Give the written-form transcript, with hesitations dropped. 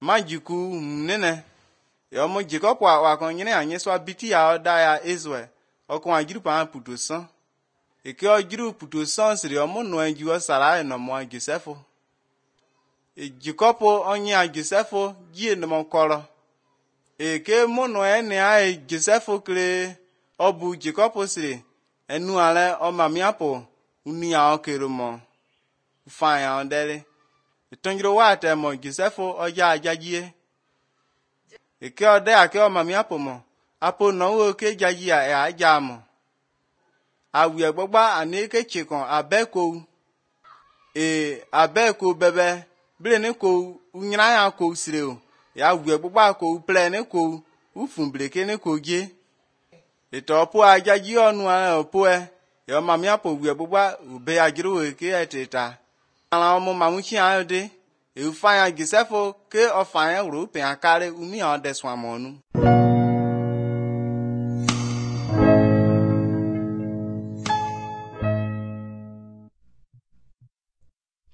majiku nene yo mo Jacob wa kon nyine anye so biti ya oda ya Israel okon ajiru pa puto san eke ojiru puto san sire omo no anju osara no mo Joseph Jacob onye Joseph ji no mo koro eke mo no ene ai Joseph kre obu Jacob sire enu ale o mamiapo uni ya okero mo fa ya ondere itonjiro wa te mo Joseph oja ajajie eke ode ake o mamiapo mo apo no wo ke jaji ya aja mo awie gbogba aneke chikon abeko abeko bebe bile ne ko unyira ya ko sire o ya wie gbogba ko ple ne ko ufun bleke ne ko je itopo ajaji onu opo yo mamiapo wie gbogba ube ajiru eke eteta ala mo mamuchi ade e fa ya Joseph ke o fa ya ru pe akare umi o deswa monu